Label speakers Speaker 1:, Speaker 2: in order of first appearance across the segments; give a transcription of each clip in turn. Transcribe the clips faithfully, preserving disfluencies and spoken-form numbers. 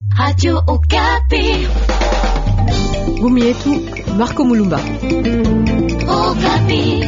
Speaker 1: Radio Okapi.
Speaker 2: Gumi yetu Marco Mulumba.
Speaker 1: Okapi.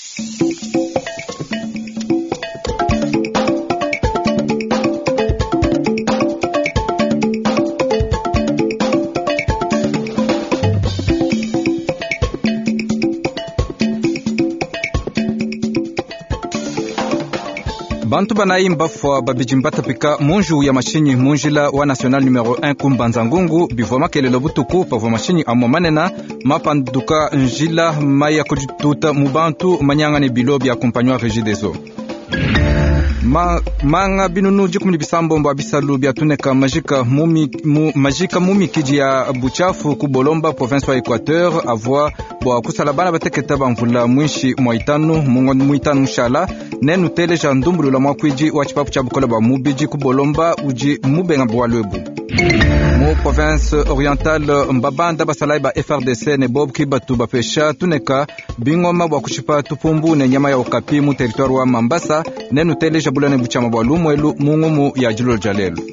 Speaker 3: Bantu banaimba fwa babijimbata pika munju ya mashini munjila wa national numero un kumbanza ngungu bivoma kelelo butuku pavwa mashini amo manena mapanduka njila maya kujituta mubantu manyangane bilobi ya kumpanywa Regideso. Ma, manga binunu jikumuni bisambo mba bisalu biatuneka majika mumi, mu, majika mumi kiji ya buchafu kubolomba province wa Equateur avwa bwa kusalabana bateketa bamvula mwishi mwaitanu mungon mwitanu mshala nenu teleja ndumbulu la mwakwiji wa chipapu cha bukola ba mubiji kubolomba uji mubenga bwalwebu. Mu province orientale mbabanda basalai ba F R D C ne bob kibatu bapesha tuneka bingoma bwa kushipa tupumbu ne nyama ya Okapi mu territoire wa Mambasa nenu teleja bulane buchama bwa lumwelu mungumu ya Jilol Jalelu.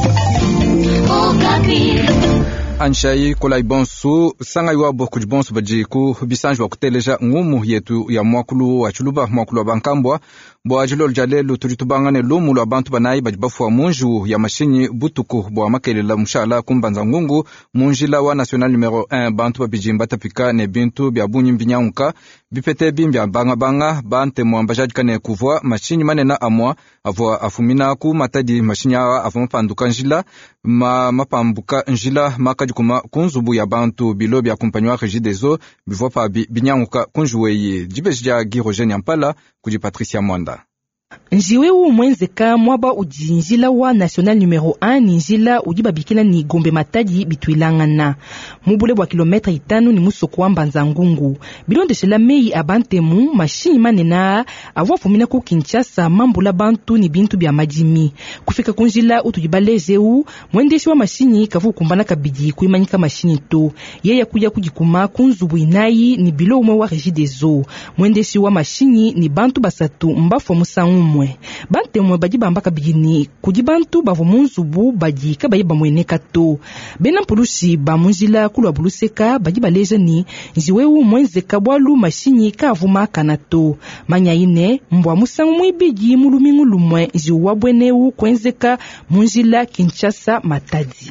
Speaker 1: Okapi.
Speaker 3: Anshai kolai bonsu sanga yuabo kujibonsu bajiku bisanjwa wa kuteleja ngumu yetu ya mwakulu wa chuluba mwakulu wa bankambwa bwa Jilol Jalelu turitubangane lumu lwa bantu banayi bajibafu wa munju ya mashini butuku bwa makelela mshala kumbanza ngungu munjila wa national numero un bantu babijimba tapika ne bintu bya bunyi mbinyanguka bipete bimbya banga banga bante mwambajadika ne kuvwa mashini manena amwa avwa afumina ku matadi mashini awa avwa panduka njila ma mapambuka njila makajikuma kunzubu ya bantu bilobi ya kumpanywa Regideso bivwa pa binyanguka kunjuweyi jibejja Girogene Yampala kuji Patricia Mwanda.
Speaker 4: Njiwe u mwenzeka mwaba uji njila wa national numero un ni njila uji babikila ni Gombe Matadi bitwilangana. Mubule wa kilometra itanu ni musoko wa Mbanza Ngungu. Bilonde shela mei abantemu mashini manena avwa fumina ku Kinshasa mambula bantu ni bintu bya majimi. Kufika kunjila utujibaleje u mwendeshi wa mashini kavu kumbana kabidi kuimanyika mashini to. Yeye kuja kujikuma kunzubu inayi ni bilo umwe wa Regideso. Mwendeshi wa mashini ni bantu basatu mbafo musangu mwe bante mwe baji bambaka bigini kuji bantu bavu munzubu baji kabayi bamweneka to bena mpulusi bamunjila kulwa buluseka baji baleja ni njiwewu mwenzeka bwalu mashini kavuma kanato manya ine mbwa musangu mwibiji mulumingu lumwe njiwa bwenewu kwenzeka munjila Kinshasa Matadi.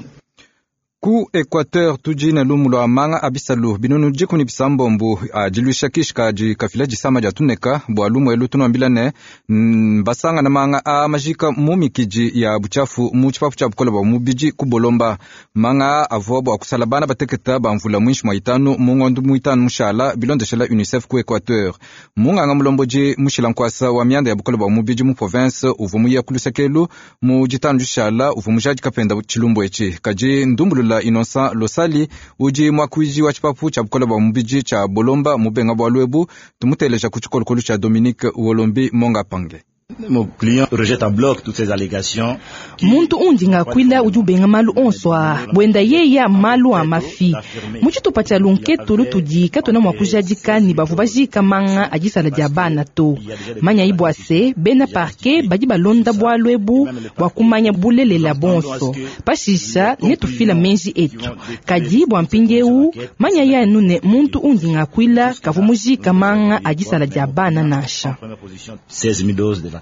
Speaker 3: Ku Equateur tuji na lumu lo amanga abisalu binunu jiku ni bisambombu ajiluisha kishka ji kafila jisama jatuneka bwa lumu elu tunuambila ne mbasanga na manga a majika mumi kiji ya buchafu muchipafu cha bukola bwa mubiji kubolomba manga avwa bwa kusalabana bateketa bamvula mwishi mwaitanu mungondu mwitanu mshala bilonde shala UNICEF ku Equateur munga nga mulomboji mushila nkwasa wa mianda ya bukola bwa mubiji mu province uvumu ya kulusekelu mujitanu jushala uvumu jaji kapenda chilumbu echi kaji ndumbulula Innocent Losali uji mwakwiji wa chipapu cha bukola bwa mubiji cha bolomba mubenga bwa lwebu tumuteleja kuchikolokolu cha Dominique Wolombi Monga Pange.
Speaker 5: Mon client rejette en bloc toutes ces allégations.
Speaker 4: Muntu undinga kwila ujubenga malu onswa bwenda yeya malu amafi muchitu pacha lunketu lutuji katona mwakujadika ni bavu bajika manga ajisala diabana to manya ibwase bena parke baji balonda bwa lwebu wakumanya bulele la bonso pashisha netufila menji etu kaji bwa mpingeu manya ya nune muntu undinga kwila kavumujika manga ajisala diabana nasha
Speaker 5: seize mille doses de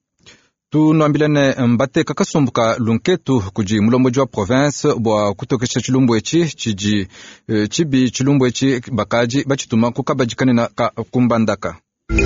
Speaker 3: tunuambilane mbate kakasumbuka lunketu kuji mulomboji wa province bwa kutokesha chilumbu echi chiji e, chibi chilumbu echi bakaji bachituma kukabajikane na kumbandaka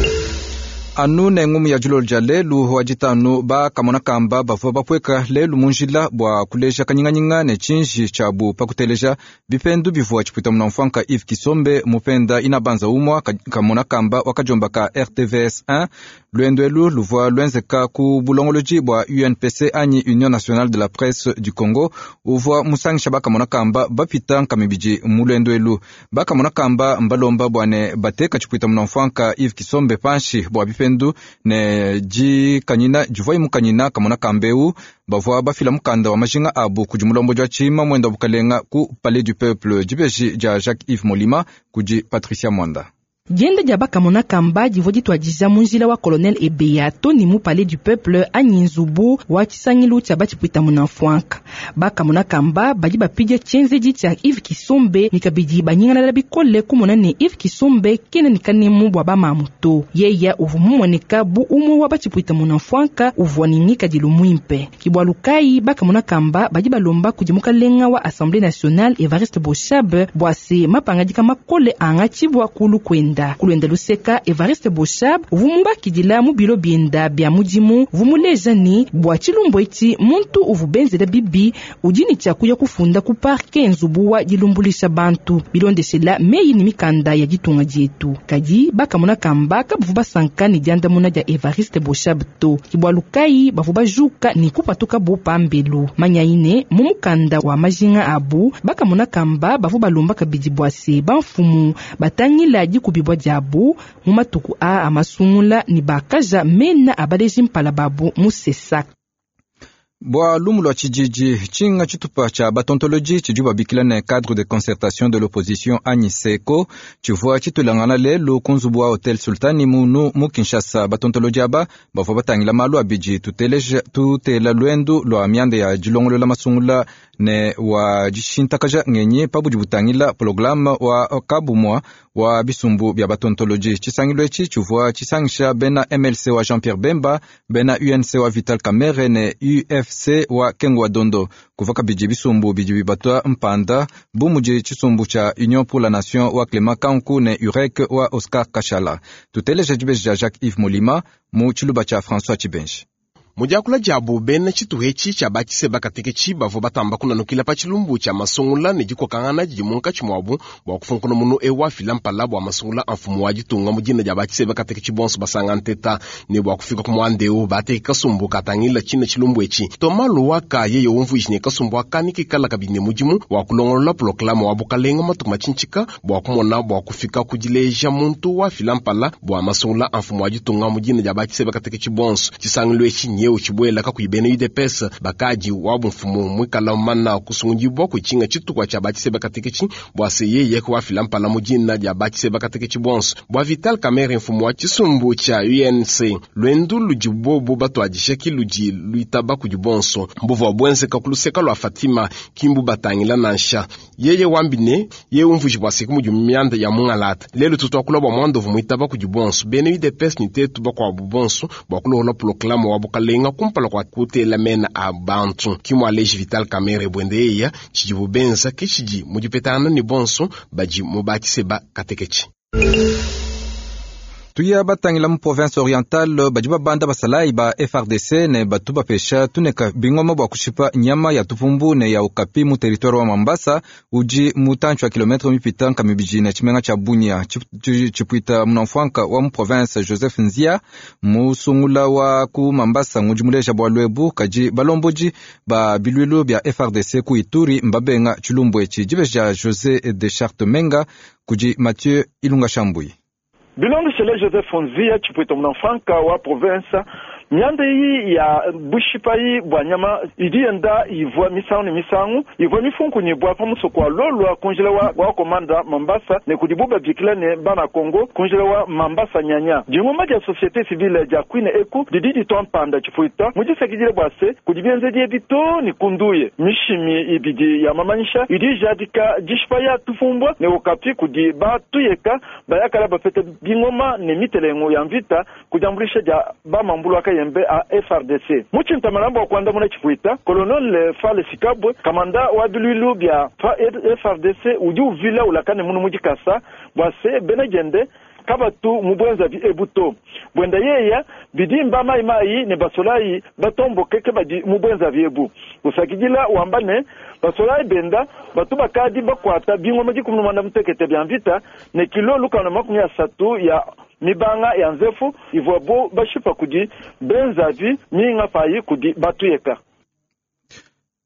Speaker 3: anu na ngumu ya Jilol Jalelu wajitanu ba kamona kamba bavuwa bapweka lelu munjila bwa kuleja kanyinganyinga ne chinji chabu pakuteleja bipendu bivuwa chipuita muna mfanka Yves Kisombe mupenda inabanza umwa kamona kamba wakajomba ka R T V S un luenduelu luvuwa luenzeka ku bulongoloji bwa U N P C anyi Union Nationale de la Presse du Congo uvuwa musangisha ba kamona kamba bapita nkamibiji muluenduelu ba kamona kamba mbalomba bwane bateka chipuita muna mfanka Yves Kisombe panshi bwa bipendu ne ji kanyina juvoi mukanyina kamona kambeu bavwa bafila mukanda wa majinga abu kujumulombo jwa chima mwenda bukalenga ku Palais du Peuple jibeji ja Jacques Yves Molima kuji Patricia Mwanda.
Speaker 4: Genda Diabaka Monakamba divodi twadija munjila wa Colonel Ebeyato ni mu Palais du Peuple anyinzubu wa chisangilu cha bati puita munafwanka. Baka Monakamba badi bapidya chenze di tia Yves Kisombe nikabidi banyingana la bikole kumona ne Yves Kisombe kene nikanemu bwa bama muto. Yeya uvumu waneka bu umu wa bati puita munafwanka uvuaninika di lumwimpe. Kibwa lukai Baka Monakamba badi balomba kujimuka lenga wa Assemblée Nationale Evariste Boshab bwase mapangajika makole angachibwa kulu kwenda. Kulwenda luseka Evariste Boshab vumba kidila mu biro bienda bya mujimu vumuleja ni bwa chilumbo iti muntu uvubenze da bibi ujini chakuya kufunda ku parke nzubuwa jilumbulisha bantu bilondeshela meyi ni mikanda ya jitunga jetu kadi Baka Monakamba kabuva sankani janda muna ja Evariste Boshab to kibwa lukai bavuba juka ni kupatuka bo pambelo manyaine mu mukanda wa majinga abu Baka Monakamba bavuba lomba kabidi bwase banfumu batangila jikubi bwa jabu mumatuku a amasungula ni bakaja mena abadeji mpala babu musesa.
Speaker 3: Bwa lumulwa chijiji chinga chitupa cha batontoloji chijuba bikilane cadre de concertation de l'opposition Aniseko chivua chitulangana lelo kunzubwa Hotel Sultani munu mu Kinshasa. Batontoloji aba bafo batangila malu abiji tuteleja tutela luendu lwa miande ya jilongolo la masungula ne wa jishintakaja ngenye pabu jibutangila programa wa kabumwa wa bisumbu bya batontoloji chisangilo echi chuvua chisangisha bena M L C wa Jean-Pierre Bemba bena U N C wa Vital Kamerhe ne U F C wa Kengwa Dondo kuvaka biji bisumbu biji bibatwa mpanda bumuje chisumbu cha Union pour la Nation wa Clément Kanku ne U R E C wa Oscar Kachala. Tuteleja jibeja Jacques Yves Molima mu chiluba cha François Chibenji.
Speaker 6: Mujakula jabu bena chituhechi cha bakise bakateke chiba vo batamba kuna nukila pa chilumbu cha masungula ne jiko kangana jimunka chimwabu wa kufunkuno munu ewa filampa labo wa masungula anfumu wa jitunga mujina ja bakise bakateke chibonsu basanganteta ne wa kufika kumwandeu bateke kasumbu katangila china chilumbu echi tomalu waka yeye umvu ishine kasumbu wakani kikala kabine mujimu wa kulongolola proklama wa bukalenga matukuma chinchika wa kumona wa kufika kujileja muntu wa filampa la wa masungula anfumu wa jitunga mujina ja bakise bakateke chibonsu chisangilo echi nye uchibwela kakuyibene U D P S bakaji wabu mfumu mwikala mana kusungujibwa kuchinga chitu kwa cha bakise bakateke chi bwase yeye kwa filampa la mujina ja bakise bakateke chi bonsu bwa Vital Kamerhe mfumu wa chisumbu cha U N C lwendu lujibo boba to ajisheki luji luitaba kujibonso mbovu wa bwense kakuluseka lwa Fatima kimbu batangila nansha yeye wambine ye umvuji bwase kumujumiyanda ya mungalata lelo tutwakula bwa mwandovu mwitaba kujibonso bene U D P S nitetu bakwa bubonso bwakulo hola proklama wabukale nga kumpala kwa kutela mena abantu kimwa Aleji Vital Kamerhe bwendeya chijibu benza kichiji mujipetana ni bonso baji mubakise ba katekechi.
Speaker 3: Tuya batangila mu province orientale bajiba banda basalai ba F R D C ne batuba pesha tuneka bingoma bwa kushipa nyama ya tupumbu ne ya ukapi mu territoire wa Mambasa uji mutanchu wa kilometre mipita kamibiji na chimenga cha Bunia chipuita mnamfwanka wa mu province Joseph Nzia mu sungula wa ku Mambasa ngujimuleja bwa Lwebu kaji balomboji ba bilwilo bya F R D C ku Ituri mbabenga chulumbwe chijibeja José de Chartemenga kuji Mathieu Ilunga Shambui.
Speaker 7: Bilongo shele Joseph Nzia chipuita mnamfanka wa province Nyanda hii ya bushipa hii bwanyama idienda ivwa misangu ni misangu ivwa mifunku ni bwa pamuso kwa lolo kunjila wa, wa komanda Mambasa ne kudibuba bikila ne bana Kongo kunjila wa Mambasa nyanya jingu maji ya societe civile ja kwine eku dididi tompanda chifuita mujisa kijile bwase kudibienze die bito ni kunduye mishimi ibidi ya mamanisha idi jadika jishipa ya tufumbwa ne ukapi kudi ba tuyeka bayakala bafete bingoma ne mitelengu ya mvita kujambulisha ja ba mambulu waka yembe a F R D C. Muchinta malambo wa kuanda muna chifuita, Colonel Fale Sikabwe, kamanda wa biluilu bia F R D C, uju vila ulakane munu mujikasa, bwase benegende, kabatu mubwenza vi ebuto. Bwenda yeya, bidi mbama imai ne basolai batombo keke badi mubwenza vi ebu. Usakijila wambane, basolai benda, batu bakadi bakwata, bingo maji kumnumanda mtekete bianvita, ne kilo luka na makumi ya satu ya mibanga ya nzefu ivwa bo bashipa kudi benzavi minga fayi kudi batuyeka.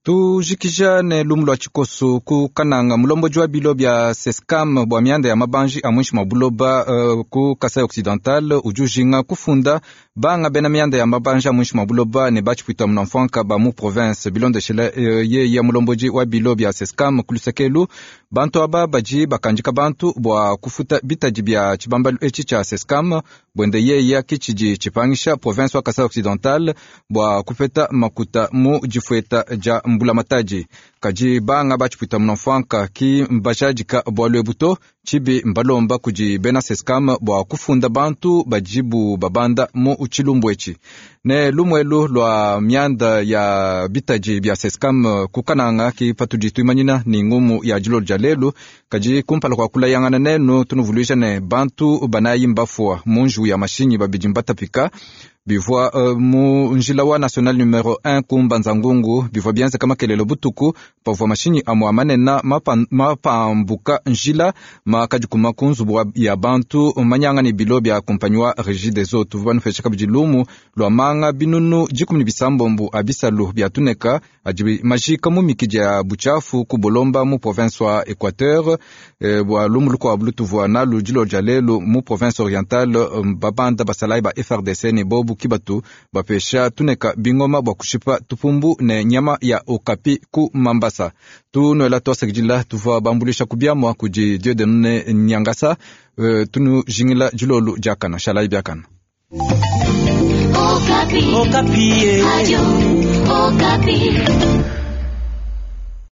Speaker 3: Tujikija ne lumu lwa chikoso ku kananga mulombo jwa bilo bya Sescam bwa mianda ya mabanji amwishi mabuloba uh, ku Kasai Occidental ujujinga kufunda banga bena mianda ya mabanji amwishi mabuloba ne bachi puita mnamfanka ba mu province bilonde shele uh, ye ya mulomboji wa bilo bya Sescam kulusekelu bantu aba baji bakanjika bantu bwa kufuta bitaji bya chibambalu echi cha Sescam bwende ye ya kichiji chipangisha province wa Kasai Occidental bwa kupeta makuta mu jifueta ja mbula mataji kaji banga bachi puita mnamfanka ki mbashajika bwa lwebuto chibi mbalomba kuji bena Sescam bwa kufunda bantu bajibu babanda mu uchilumbwechi ne lumwelu lwa mianda ya bitaji bya Sescam kukananga ki patuji tuimanyina ni ngumu ya jilo jalelu kaji kumpala kwa kula yangana nenu tunuvuluisha ne bantu banayi mbafua munju ya mashinyi babijimbata pika bivwa uh, mu njila wa national numero un kumbanza ngungu bivwa bianze kama kelelo butuku pavwa mashinyi amwa manena mapambuka mapa njila makajukuma kunzu ya bantu manyanga ni bilo bya kompanywa Régie des Eaux tuvwa nufeshaka bijilumu lwa manga binunu jikumni bisambombu abisalu bya tuneka ajibi majika mu mikija buchafu kubolomba mu province wa Equateur e, bwa lumu lukwa blutuvwa na lujilo jalelu mu province orientale um, babanda basalai ba F R D C ne bobu kibatu bapesha tuneka bingoma bwa kushipa tupumbu ne nyama ya Okapi ku Mambasa tu noela tosa gijila tuva bambulisha kubiamwa kuji dieu de nune nyangasa uh, tunu jingila julolu jakana shalai biakana
Speaker 1: Okapi. Okapi. Radio Okapi.